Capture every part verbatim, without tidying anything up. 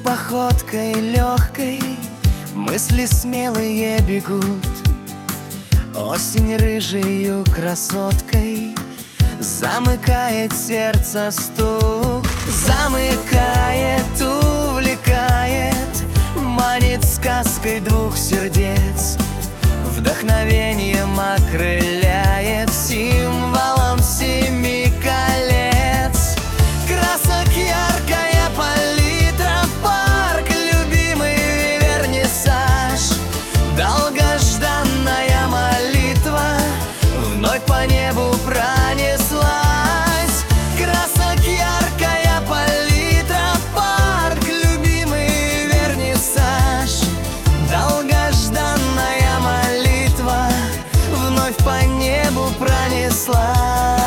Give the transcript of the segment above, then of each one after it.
походкой легкой мысли смелые бегут. Осень рыжею красоткой замыкает сердце стук. Замыкает, увлекает, манит сказкой двух сердец. Вдохновением окрыляет символом семи колец. Красок яркая палитра, парк, любимый вернисаж. Долгожданная молитва вновь по небу пронеслась. Красок яркая палитра, парк, любимый вернисаж. Долгожданная молитва вновь по небу пронеслась.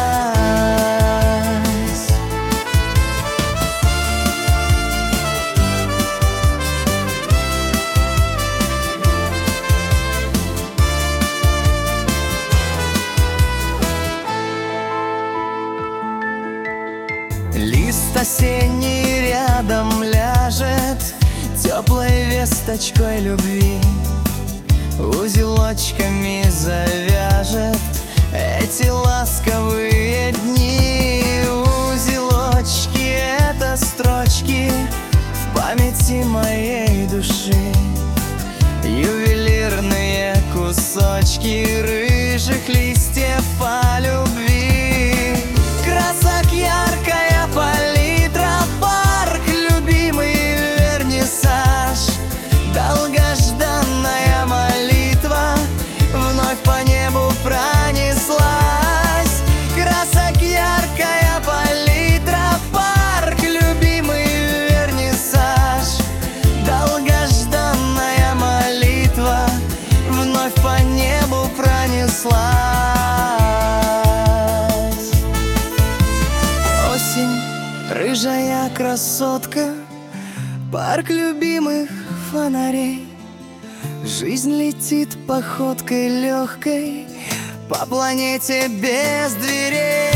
Лист осенний рядом ляжет теплой весточкой любви. Узелочками завяжет эти ласковые дни. Узелочки — это строчки в памяти моей души. Ювелирные кусочки рыжих листьев по любви. Красок яркая палитра, парк, любимый вернисаж. Долгожданная молитва вновь по небу пронеслась. Красок яркая палитра, парк, любимый вернисаж. Долгожданная молитва вновь по небу пронеслась. Осень, рыжая красотка, парк любимых фонарей. Жизнь летит походкой легкой по планете без дверей.